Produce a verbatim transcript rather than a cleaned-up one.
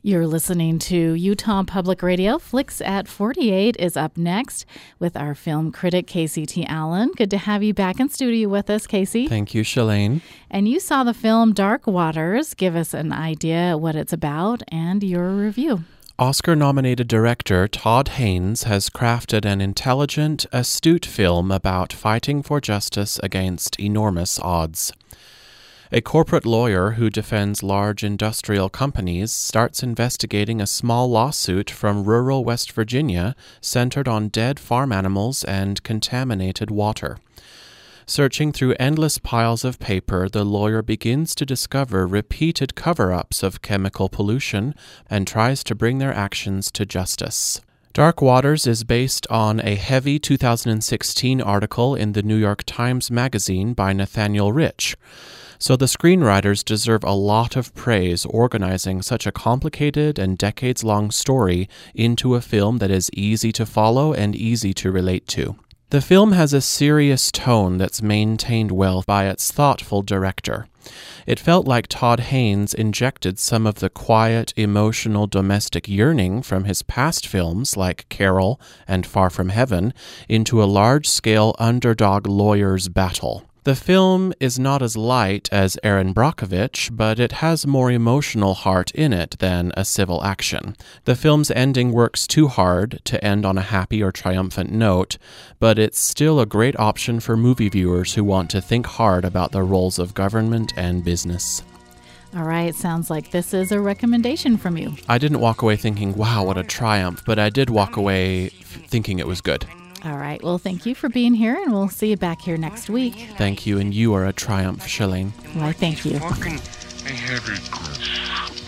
You're listening to Utah Public Radio. Flicks at forty-eight is up next with our film critic, Casey T. Allen. Good to have you back in studio with us, Casey. Thank you, Shalane. And you saw the film Dark Waters. Give us an idea what it's about and your review. Oscar-nominated director Todd Haynes has crafted an intelligent, astute film about fighting for justice against enormous odds. A corporate lawyer who defends large industrial companies starts investigating a small lawsuit from rural West Virginia centered on dead farm animals and contaminated water. Searching through endless piles of paper, the lawyer begins to discover repeated cover-ups of chemical pollution and tries to bring their actions to justice. Dark Waters is based on a heavy two thousand sixteen article in the New York Times Magazine by Nathaniel Rich. So the screenwriters deserve a lot of praise organizing such a complicated and decades-long story into a film that is easy to follow and easy to relate to. The film has a serious tone that's maintained well by its thoughtful director. It felt like Todd Haynes injected some of the quiet, emotional domestic yearning from his past films like Carol and Far From Heaven into a large-scale underdog lawyer's battle. The film is not as light as Erin Brockovich, but it has more emotional heart in it than a civil action. The film's ending works too hard to end on a happy or triumphant note, but it's still a great option for movie viewers who want to think hard about the roles of government and business. All right, sounds like this is a recommendation from you. I didn't walk away thinking, wow, what a triumph, but I did walk away thinking it was good. All right. Well, thank you for being here, and we'll see you back here next week. Thank you, and you are a triumph, Shalane. Why, thank you. Fucking a heavy